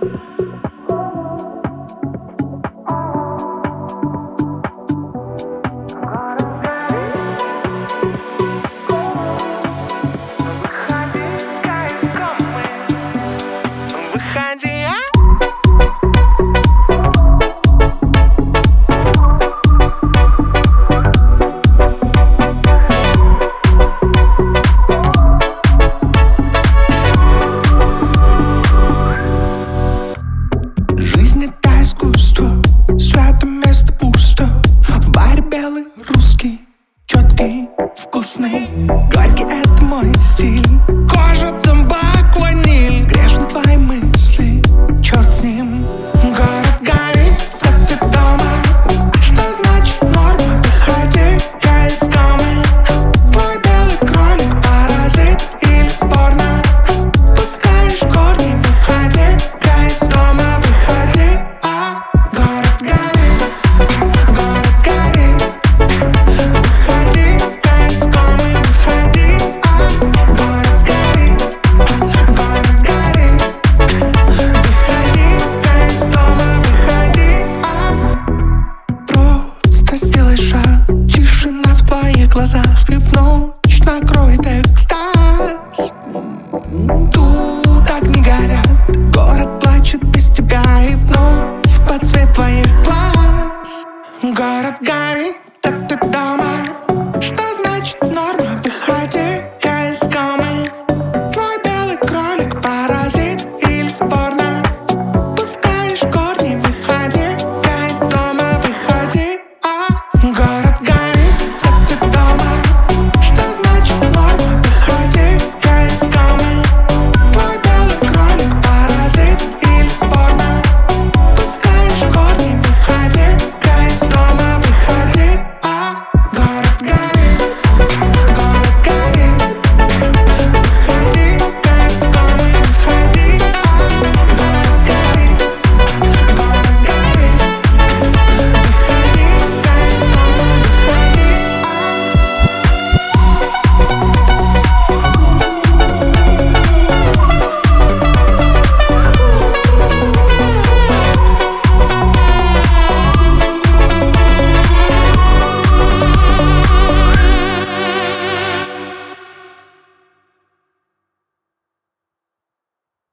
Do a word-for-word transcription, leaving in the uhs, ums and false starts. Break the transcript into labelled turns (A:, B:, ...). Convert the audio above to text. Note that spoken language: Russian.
A: Вкусный, горький — это мой стиль. Кожа, табак, ваниль. Грешны твои мысли, черт с ним. Город горит, а ты дома. Что значит норма? Выходи, я искомый. Твой белый кролик, паразит или спорно? Пускаешь корни, выходи, я из дома. Выходи, а город горит, город горит. Глазах и в ночь накроет экстаз. Тут огни горят, город